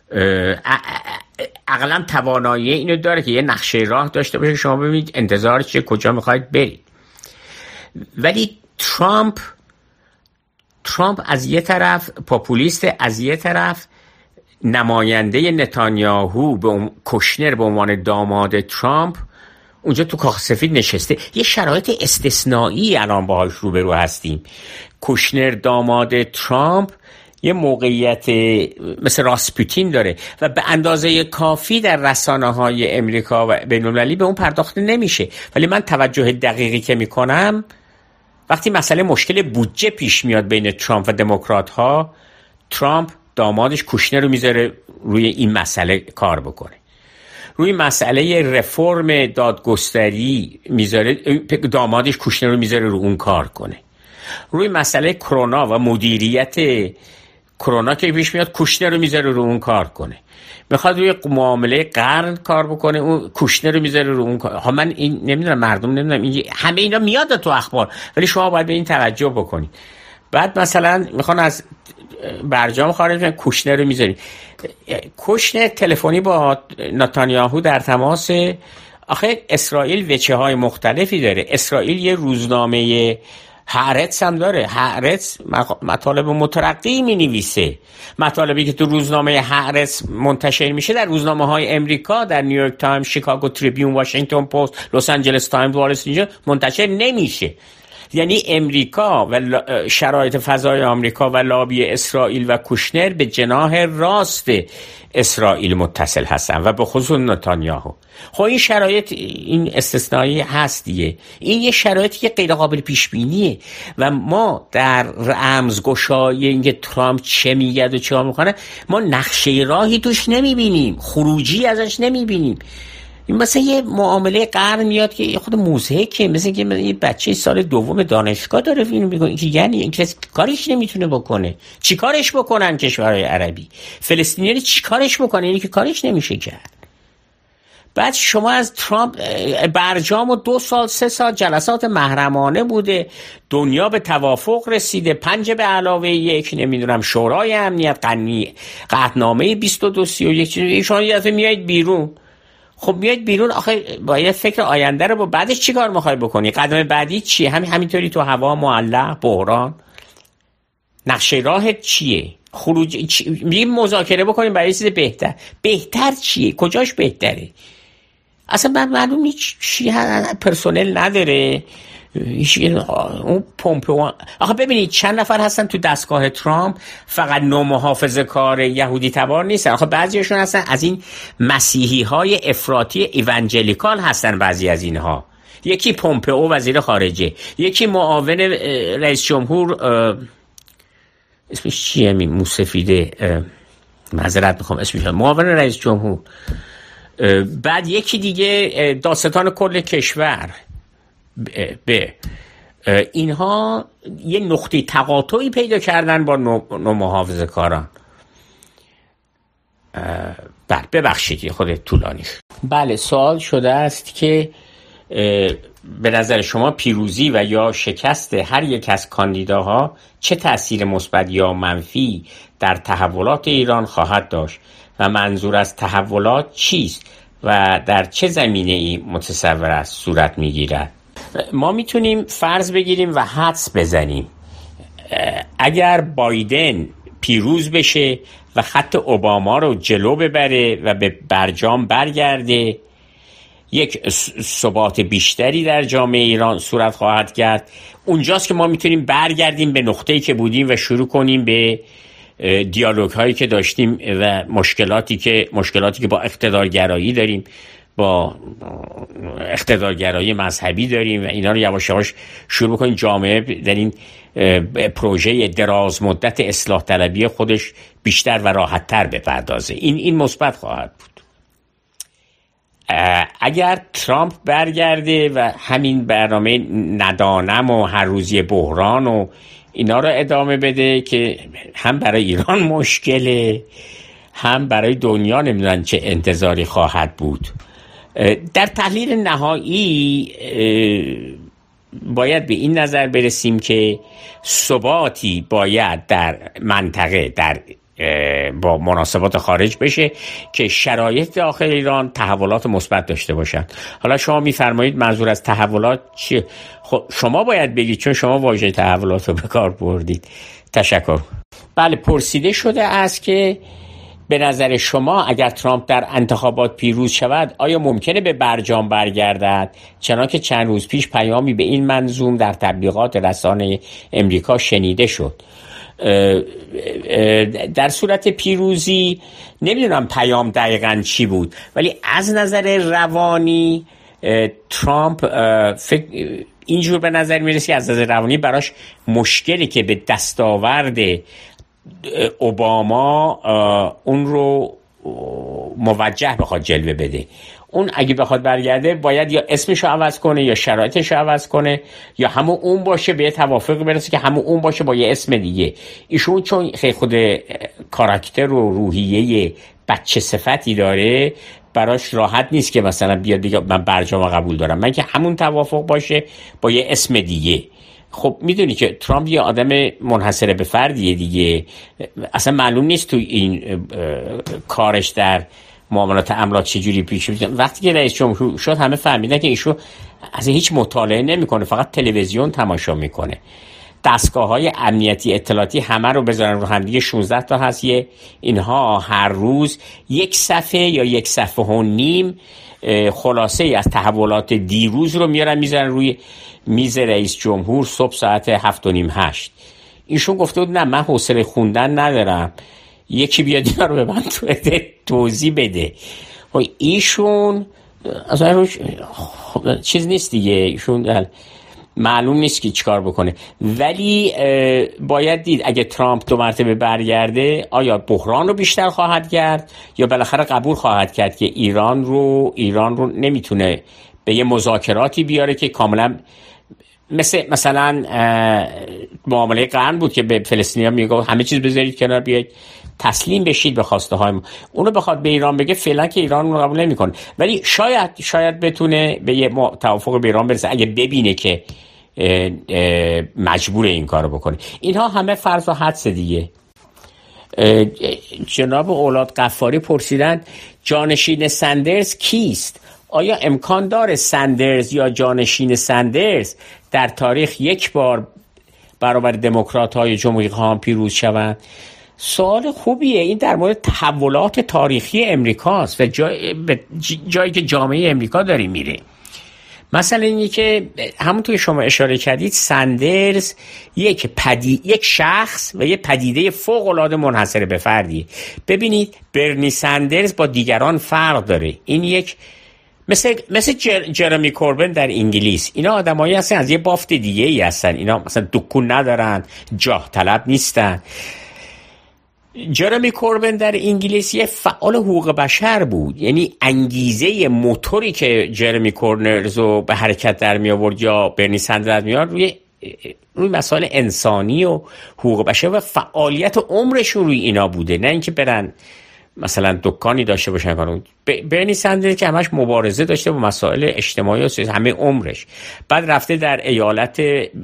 اقلا توانایی اینو داره که یه نقشه راه داشته باشه شما ببینید انتظار چیه، کجا میخواید برید. ولی ترامپ ترامپ از یه طرف پاپولیست، از یه طرف نماینده نتانیاهو به کوشنر به عنوان داماد ترامپ اونجا تو کاخ سفید نشسته. یه شرایط استثنایی الان باهاش روبرو هستیم. کوشنر داماد ترامپ یه موقعیت مثل راسپوتین داره و به اندازه کافی در رسانه‌های امریکا و بین‌المللی به اون پرداخت نمیشه. ولی من توجه دقیقی که میکنم وقتی مسئله مشکل بودجه پیش میاد بین ترامپ و دموکرات ها، ترامپ دامادش کوشنر رو میذاره روی این مسئله کار بکنه. روی مسئله رفرم دادگستری میذاره دامادش کوشنر رو میذاره رو اون کار کنه. روی مسئله کرونا و مدیریت کرونا که پیش میاد کوشنر رو میذاره رو اون کار کنه. میخواد روی معامله قرن کار بکنه، اون کوشنر رو میذاره رو اون کار. ها من این نمیدونم، مردم نمیدونم، این همه اینا میاد تو اخبار ولی شما باید به این توجه بکنید. بعد مثلا میخوان از برجام خارج کنن، کوشنر رو میذاری. کوشنر تلفنی با نتانیاهو در تماس. آخه اسرائیل وجه های مختلفی داره. اسرائیل یه روزنامه هارتس هم داره. هارتس مطالب مترقی می نویسه. مطالبی که تو روزنامه هارتس منتشر میشه در روزنامه های امریکا، در نیویورک تایمز، شیکاگو تریبیون، واشنگتن پست، لس آنجلس تایمز، وال استریت منتشر نمیشه. یعنی امریکا و شرایط فضای آمریکا و لابی اسرائیل و کوشنر به جناح راست اسرائیل متصل هستن و به خصوص نتانیاهو. خب این شرایط این استثنایی هست دیگه. این یه شرایطی که غیر قابل پیش بینیه و ما در رمزگشایی اینکه ترامپ چه میگه و چه میکنه ما نقشه راهی توش نمیبینیم، خروجی ازش نمیبینیم. مثلا یه معامله قرن میاد که خود مضحکه، مثلا که یه بچه سال دوم دانشگاه داره فیلم میگه که یعنی این کسی کارش نمیتونه بکنه. چی کارش بکنن کشورهای عربی؟ فلسطینیان چی کارش بکنن؟ اینی که کارش نمیشه کرد. بعد شما از ترامپ برجام و دو سال سه سال جلسات محرمانه بوده، دنیا به توافق رسیده، پنج به علاوه یک، نمیدونم شورای امنیت، قنی قطعنامه بیست و دو سی و یک، شما یه دفعه میایید بیرون. خب میاد بیرون، آخه باید فکر آینده رو با بعدش چی کار میخوای بکنی؟ قدم بعدی چیه؟ همین همینطوری تو هوا معلق بحران. نقشه راهت چیه؟ خروج چی؟ میگیم مذاکره بکنیم برای چیز بهتر. بهتر چیه؟ کجاش بهتره؟ اصلا من معلوم هیچ چی پرسنل نداره. اون پومپئو آخه ببینید چند نفر هستن تو دستگاه ترامپ، فقط نو محافظه کار یهودی تبار نیستن. آخه بعضیشون هستن از این مسیحی های افراطی ایوانجلیکال هستن. بعضی از اینها، یکی پومپئو وزیر خارجه، یکی معاون رئیس جمهور اسمش چیه می موسفیده معذرت میخوام اسمش معاون رئیس جمهور، بعد یکی دیگه داستان کل کشور، به اینها یه نقطه تقاطعی پیدا کردن با نومحافظه کاران. بله ببخشید خود طولانی. بله سوال شده است که به نظر شما پیروزی و یا شکست هر یک از کاندیداها چه تأثیر مثبت یا منفی در تحولات ایران خواهد داشت و منظور از تحولات چیست و در چه زمینه‌ای متصور است صورت می‌گیرد؟ ما میتونیم فرض بگیریم و حدس بزنیم اگر بایدن پیروز بشه و خط اوباما رو جلو ببره و به برجام برگرده، یک ثبات بیشتری در جامعه ایران صورت خواهد کرد. اونجاست که ما میتونیم برگردیم به نقطه‌ای که بودیم و شروع کنیم به دیالوگ هایی که داشتیم و مشکلاتی که مشکلاتی که با اقتدارگرایی داریم، با اقتدارگرایی مذهبی داریم و اینا رو یواش یواش شروع کنیم جامعه در این پروژه دراز مدت اصلاح طلبی خودش بیشتر و راحت تر بپردازه. این این مثبت خواهد بود. اگر ترامپ برگرده و همین برنامه ندانم و هر روزی بحران و اینا رو ادامه بده که هم برای ایران مشکله هم برای دنیا نمیدونن چه انتظاری خواهد بود. در تحلیل نهایی باید به این نظر برسیم که ثباتی باید در منطقه در با مناسبات خارج بشه که شرایط داخل ایران تحولات مثبت داشته باشند. حالا شما میفرمایید منظور از تحولات چیه؟ خب شما باید بگید چون شما واژه تحولات رو به کار بردید. تشکر. بله پرسیده شده است که به نظر شما اگر ترامپ در انتخابات پیروز شود آیا ممکنه به برجام برگردد؟ چنانکه چند روز پیش پیامی به این منظوم در تبلیغات رسانه امریکا شنیده شد. در صورت پیروزی نمیدونم پیام دقیقاً چی بود، ولی از نظر روانی ترامپ فکر اینجور به نظر میرسی از نظر روانی براش مشکلی که به دستاورد اوباما اون رو موجه بخواد جلوه بده. اون اگه بخواد برگرده باید یا اسمشو عوض کنه یا شرایطشو عوض کنه یا همون اون باشه، به توافق برسه که همون اون باشه با یه اسم دیگه. ایشون چون خیلی خود کاراکتر و روحیه بچه صفتی داره براش راحت نیست که مثلا بیاد بگه من برجام قبول دارم، من که همون توافق باشه با یه اسم دیگه. خب میدونی که ترامپ یه آدم منحصر به فردیه دیگه، اصلا معلوم نیست تو این کارش در معاملات املاک چجوری پیش میره. وقتی که رئیس جمهور شد همه فهمیدن که ایشون از هیچ مطالعه نمیکنه، فقط تلویزیون تماشا میکنه. دستگاه‌های امنیتی اطلاعاتی همه رو بذارن رو هم دیگه، شانزده تا هست، اینها هر روز یک صفحه یا یک صفحه و نیم خلاصه ای از تحولات دیروز رو میارن میذارن روی میز رئیس جمهور صبح ساعت هفت و نیم هشت. ایشون گفته بود نه من حوصله خوندن ندارم، یکی بیاد اینا رو به من توضیح بده. و ایشون اصلا روش چیز نیست دیگه، ایشون معلوم نیست که چیکار بکنه. ولی باید دید اگه ترامپ دو مرتبه برگرده آیا بحران رو بیشتر خواهد کرد یا بالاخره قبول خواهد کرد که ایران رو ایران رو نمیتونه به یه مذاکراتی بیاره که کاملا مثل مثلا معامله قرن بود که به فلسطینی‌ها میگه همه چیز بذارید کنار بیاید تسلیم بشید به خواسته های ما. اونو بخواد به ایران بگه فعلا که ایران اون رو قبول نمیکنه، ولی شاید شاید بتونه به یه توافق به ایران برسه اگه ببینه که مجبور این کارو بکنه. اینها همه فرض و حدس دیگه. جناب اولاد غفاری پرسیدن جانشین سندرز کیست؟ آیا امکان داره سندرز یا جانشین سندرز در تاریخ یک بار برابر دموکرات های جمهوری خواهان پیروز شوند؟ سوال خوبیه. این در مورد تحولات تاریخی امریکاست و جای جایی که جامعه امریکا داره میره. مثلا اینی که همونطور که شما اشاره کردید سندرز یک پدی یک شخص و یک پدیده فوق العاده منحصر به فردی. ببینید برنی سندرز با دیگران فرق داره. این یک مثل مثل جر، جرمی کوربن در انگلیس، اینا آدمایی هستن از یه بافت دیگه ای هستن. اینا مثلا دکون ندارن، جاه طلب نیستن. جرمی کوربن در انگلیس یه فعال حقوق بشر بود، یعنی انگیزه موتوری که جرمی کورنرز رو به حرکت در می آورد یا برنی سندرز می آورد روی روی مسائل انسانی و حقوق بشر و فعالیت عمرشون روی اینا بوده، نه اینکه برن مثلا دکانی داشته باشن کنن. برنی سندرز که همش مبارزه داشته با مسائل اجتماعی و سیاسی همه عمرش، بعد رفته در ایالت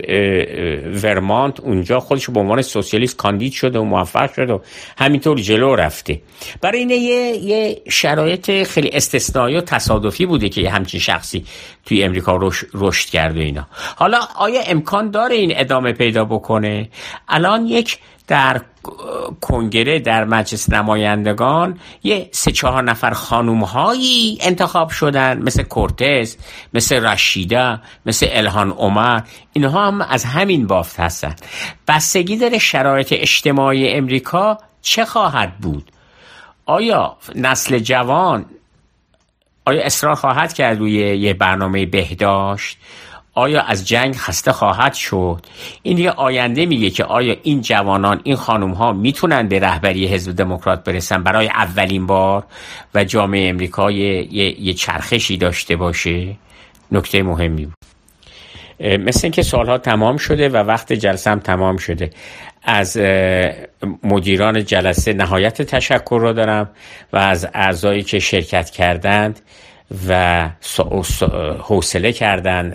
ورمانت اونجا خودش به عنوان سوسیالیست کاندید شده و موفق شده و همینطور جلو رفته. برای اینه یه, یه شرایط خیلی استثنایی و تصادفی بوده که یه همچین شخصی توی امریکا رشد, رشد کرده اینا. حالا آیا امکان داره این ادامه پیدا بکنه؟ الان یک در کنگره در مجلس نمایندگان یه سه چهار نفر خانوم هایی انتخاب شدن، مثل کورتز، مثل رشیده، مثل الهان عمر. اینها هم از همین بافت هستن. بستگی داره شرایط اجتماعی امریکا چه خواهد بود. آیا نسل جوان آیا اصرار خواهد کرد روی یه برنامه بهداشت؟ آیا از جنگ خسته خواهد شد؟ این دیگه آینده میگه که آیا این جوانان، این خانم ها میتونن به رهبری حزب دموکرات برسن برای اولین بار و جامعه امریکا یه, یه،, یه چرخشی داشته باشه؟ نکته مهمی بود. مثل این که سالها تمام شده و وقت جلسه هم تمام شده. از مدیران جلسه نهایت تشکر رو دارم و از اعضایی که شرکت کردند و حوصله کردن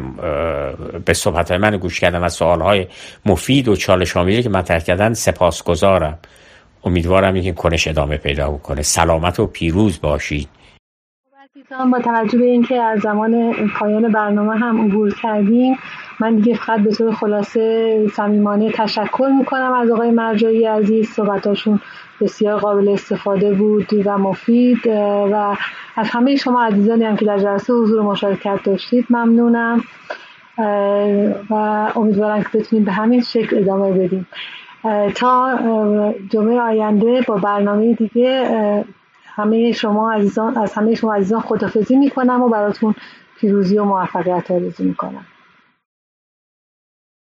به صحبت‌های من گوش کردن و سوال‌های مفید و چالش آمیزی که مطرح کردن سپاسگزارم. امیدوارم این کنش ادامه پیدا کنه. سلامت و پیروز باشید. با توجه به اینکه از زمان پایان برنامه هم عبور کردیم، من دیگه فقط به طور خلاصه صمیمانه تشکر میکنم از آقای مرجعی عزیز. صحبتاشون بسیار قابل استفاده بود و مفید و از همه شما عزیزانی هم که در جلسه حضور مشارکت داشتید ممنونم و امیدوارم که بتونیم به همین شکل ادامه بدیم. تا جمعه آینده با برنامه دیگه همه شما عزیزان از همه شما عزیزان خداحافظی میکنم و براتون پیروزی و موفقیت آرزو میکنم.